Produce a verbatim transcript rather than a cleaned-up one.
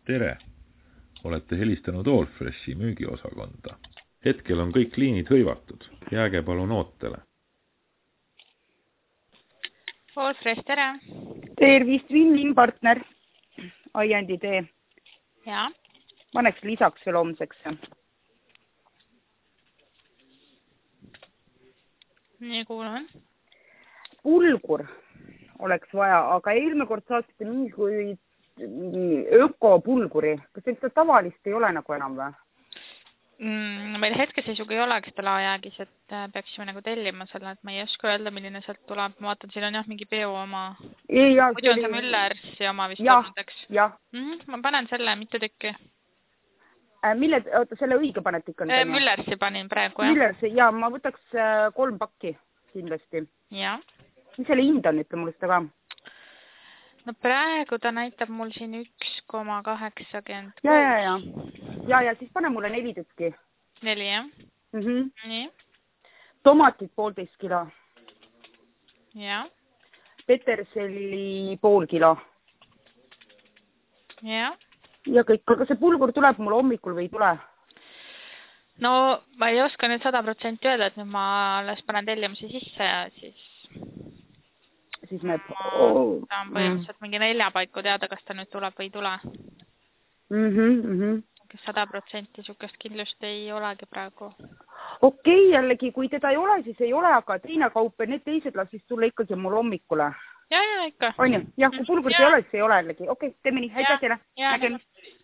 Tere! Olete helistanud Allfreshi müügiosakonda. Hetkel on kõik liinid hõivatud. Jääge palun ootele. Allfresh, tere! Tervist, Vinnin partner. Aiandi tee. Ja? Paneks lisaks veel homseks. Nii kuulan. Pulgur oleks vaja, aga eelmine kord saatsite mingi kui ökopulguri. Kas seda tavalist ei ole nagu enam või? Mm, meil hetkeseisuga ei oleks pelajäägis, et peaksime nagu tellima selle, et ma ei oska öelda, milline sealt tuleb. Ma vaatan, siin on jah mingi peo oma. Ei, ja, muidu on see Müllersi oma vist ja, olnud, jah. Mm -hmm, ma panen selle mitu tükki. Äh, mille, oota, selle õige panet ikka? Äh, Müllersi panin praegu, jah. Müllersi, ja ma võtaks äh, kolm pakki kindlasti. Ja. Mis selle hind on, ütle mulle seda ka? No praegu ta näitab mul siin üks koma kaheksakümmend kuus. Ja, ja, ja. Ja, ja siis pane mulle neli tükki. Neli, jah? Mm -hmm. Nii. Tomatid poolteist kilo. Ja. Peterselli pool kilo. Ja. Ja kõik, aga see pulgur tuleb mul hommikul või ei tule? No ma ei oska nüüd sada protsenti öelda, et nüüd ma alles panen tellimusi sisse ja siis... Siis me... Oh. Ta on põhimõtteliselt mingi nelja paiku teada, kas ta nüüd tuleb või ei tule. Mhm, mhm. sada protsenti sukest kindlust ei olegi praegu. Okei, okay, jällegi, kui teda ei ole, siis ei ole, aga teine kaup ja need teised lasis tulla ikkagi mul hommikule. Ja, ja, ikka. On ju? Jah, kui pulgurit ei ole, siis ei ole jällegi. Okei, okay, teeme nii. Aitäh teile. Ja, ja.